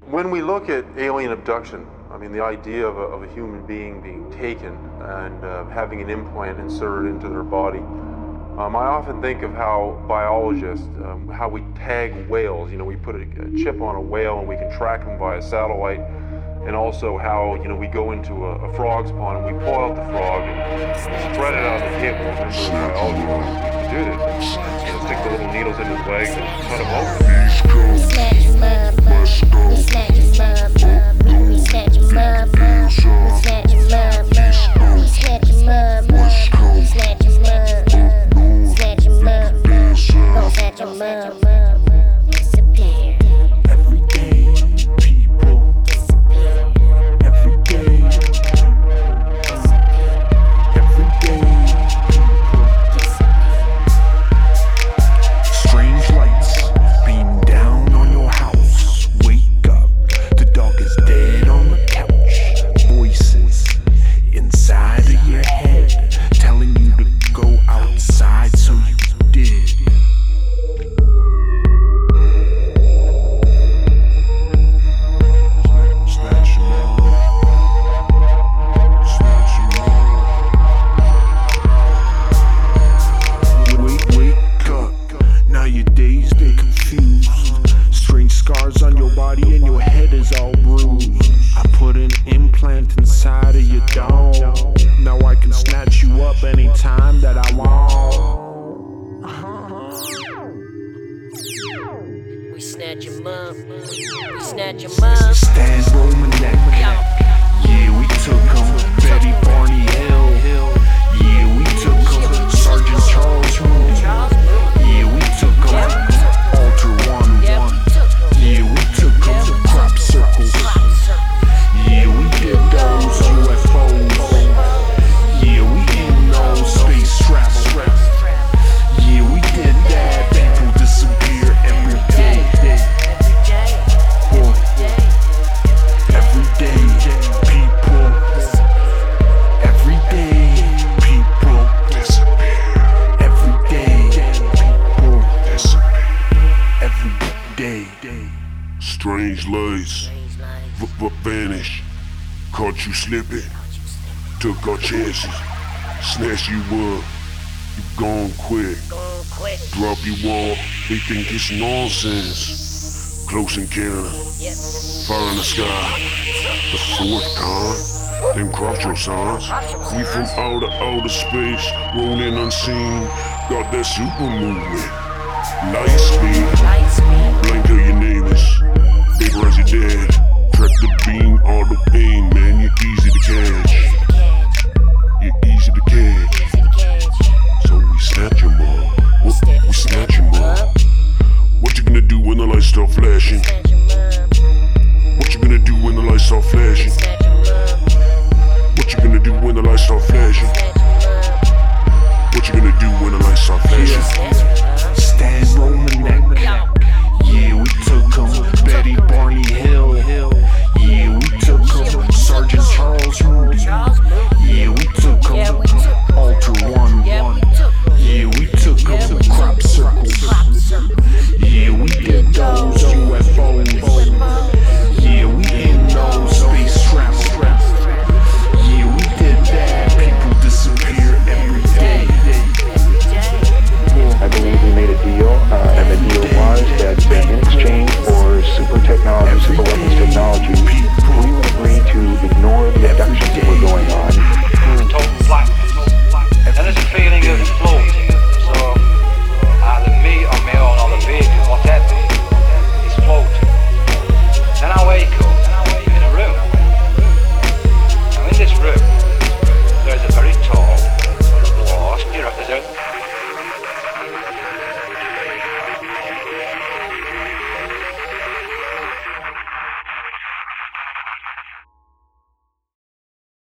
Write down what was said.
When we look at alien abduction, I mean, the idea of a human being being taken and having an implant inserted into their body, I often think of how biologists, how we tag whales. You know, we put a chip on a whale and we can track them via satellite, and also how, you know, we go into a frog's pond and we pull out the frog and spread it out on the table. Remember, biology, we do this. You know, stick the little needles in his legs and cut him open. We snatch him up, we snatch him up, we snatch him up, we snatch him up, we snatch him up, we snatch him up, snatch him up, don't snatch him up, disappear. Everyday people Disappear. everyday strange lights beam down on your house. Wake up, the dog is dead on the couch. Voices inside of your head telling you to go outside, so you did. Snatch 'em up. Snatch 'em up. Wake up. Now you're dazed and confused. Strange scars on your body and your head is all bruised. I put an implant inside of your dome. Now I can snatch you up anytime that I want. We snatch him up, we snatch him up. Stan Romanek. Yeah, we took him. Betty Barney Hill. Yeah, we took him. Sergeant Charles Moon. Yeah, we took him. Alter 1-1. Yeah, we took him. Crop circles. Yeah, we did those UFOs. Yeah, we in those space travel. Yeah, we did that. People disappear every day. Well, everyday people. Everyday people disappear. Everyday people disappear. Every day. Strange lights, vanish. Caught you slipping, took our chances. Snatch you up, you gone quick. Drop you off, they think it's nonsense. Close encounter, fire in the sky. The fourth kind, them cross your signs. We from outer space, rolling unseen. Got that super movement, light speed. Blink of your neighbors, big as your dad. Track the beam, all the pain, man, you're easy to catch. You're easy to catch. So we snatch 'em up. We snatch 'em up. What you gonna do when the lights start flashing?